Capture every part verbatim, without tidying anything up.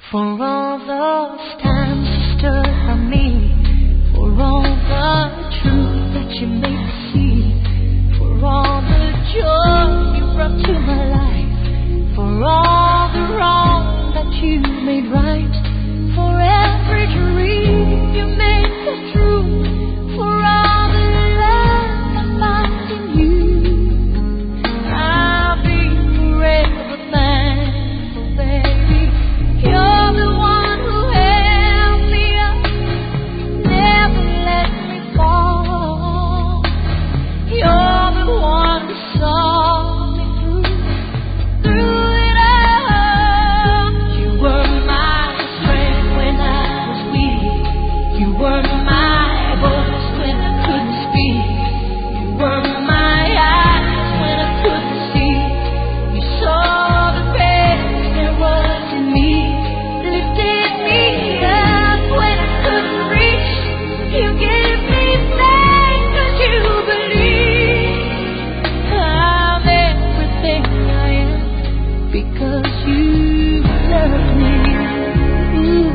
For all those times you stood by me, for all the truth that you made me see, for all the joy you brought to my life, for all the wrong that you made right, for every dream you made come true, for all the love I find in you, I'll be forever thankful, baby. You're the one who held me up, never let me fall. You're the one who saw me through, through it all. You were my strength when I was weak. You were my voice when I couldn't speak. You were my eyes when I couldn't see. You saw the best there was in me, lifted me up when I couldn't reach. You gave me faith 'cause you believe I'm everything I am because you love me. Ooh,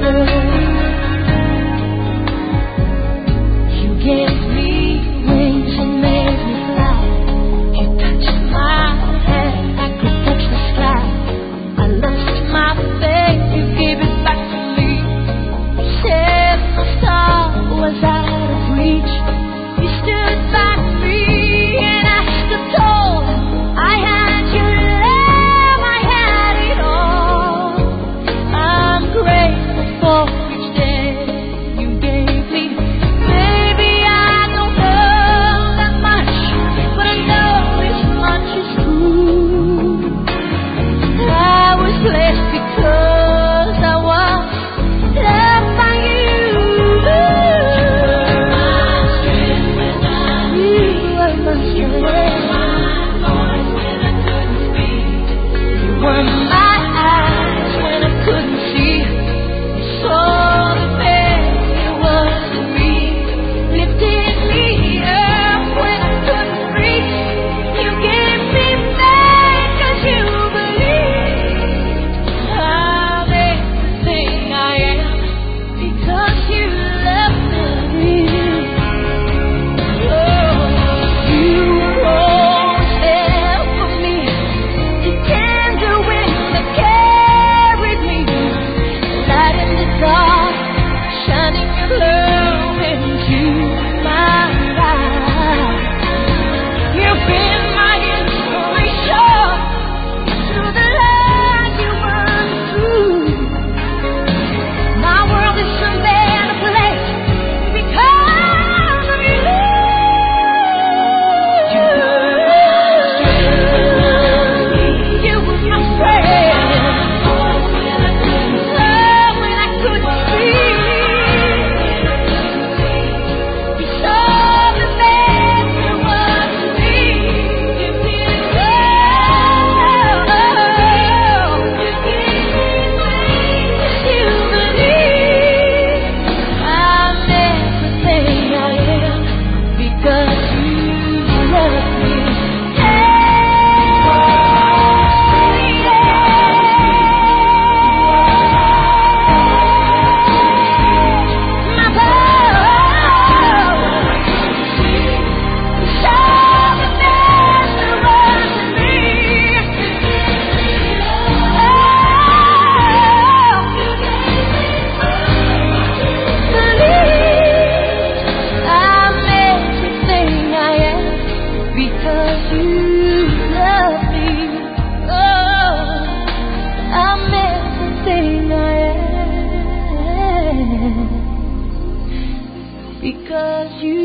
you gave me wings and made me fly. You touched my hand, I could touch the sky. I lost my faith, you gave it back to me. You said my star was out of reach. You stood by me and I stood tall. I had your love, I had it all. I'm grateful for each day you gave me. Maybe I don't know that much, but I know this much is true. I was blessed because I was loved by you. You were my strength when I was weak. You were my voice when I couldn't speak. You were my eyes when I couldn't see. You saw the best there was in me, lifted me up when I couldn't reach. You gave me faith 'cause you believed I'm everything I am because you love me. Oh, you were always there for me, the tender wind that carried me, light in the dark, shining your love into my life. You've been my inspiration through the light you burned through. My world is a better place because of you. You were my strength when I was weak. You were my friend. Oh, when I couldn't speak. You saw the best there was in me. You did well. You gave me faith 'cause you believe I'm everything I am because you love me. My power, you saw the best there was in me. Believe I'm everything I am because you love me. Oh, I'm everything I am because you